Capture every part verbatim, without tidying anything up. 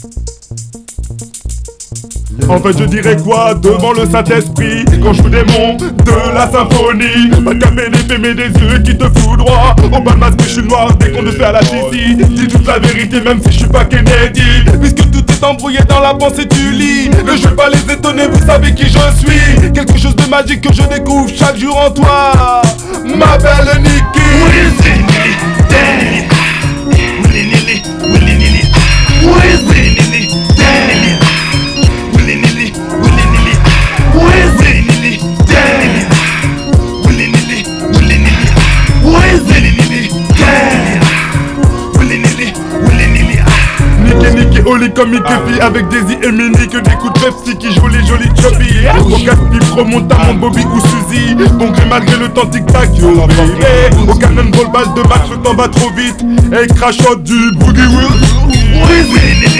En fait je dirais quoi devant le Saint-Esprit quand je joue des monts de la symphonie. Pas de café d'épée mais des yeux qui te foudroient. Au bal masque je suis noir dès qu'on te fait à la Sicile. Dis toute la vérité même si je suis pas Kennedy. Puisque tout est embrouillé dans la pensée tu lis. Ne je vais pas les étonner, vous savez qui je suis. Quelque chose de magique que je découvre chaque jour en toi, ma belle Nikki. Oli comme Mickey avec Daisy et Minnie. Que des coups de Pepsi qui jouent les jolis chubby. Au casse-pipe remonte à mon Bobby ou Suzy. Bon gré malgré le temps tic-tac yo baby. Au cannonball balle de match le temps va trop vite. Et crachote du boogie wheel.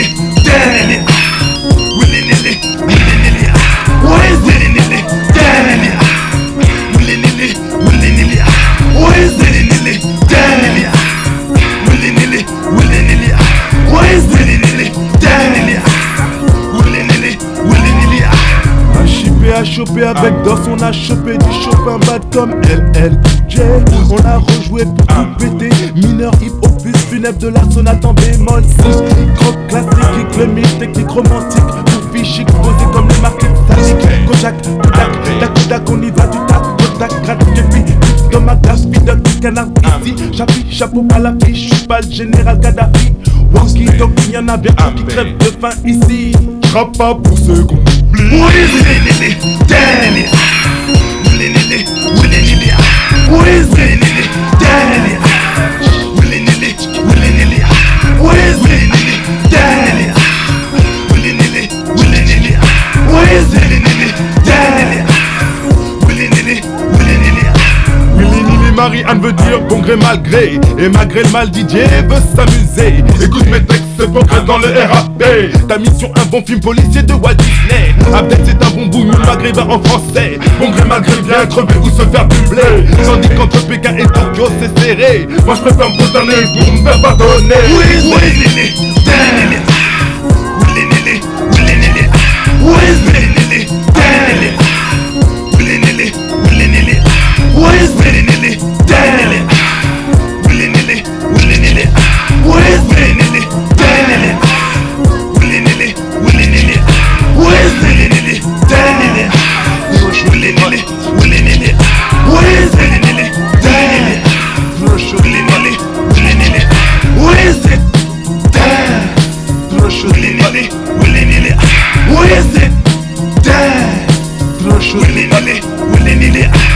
A chopé avec dos, on a chopé du Chopin bad comme L L J. On a rejoué pour tout péter. Mineur hip opus funèbre de la sonate en bémol six. Croc classique, kick le mythe, technique romantique. Pour chic, posé comme les marques sadiques. Kojak, Kodak, tac Kodak, on y va du tac. Kodak, gratte, képi, dans ma glace, bidon, canard ici. J'appuie, chapeau à la fiche, j'suis pas le général Kadhafi. Walkie talkie, y'en a bien un qui crève de faim ici. J'rappe pas pour ceux qu'on oublie. Marie-Anne veut dire bon gré malgré. Et malgré le mal Didier veut s'amuser. Écoute mes textes, c'est bon gré dans le R A P. Ta mission un bon film policier de Walt Disney. Abdel c'est un bon boum maghrébin en français. Bon gré malgré bien crever ou se faire du blé. Tandis qu'entre Pékin et Tokyo c'est serré. Moi je préfère me prosterner pour me faire pardonner. Oui, oui, oui, Willy nilly, Willy nilly, Willy nilly.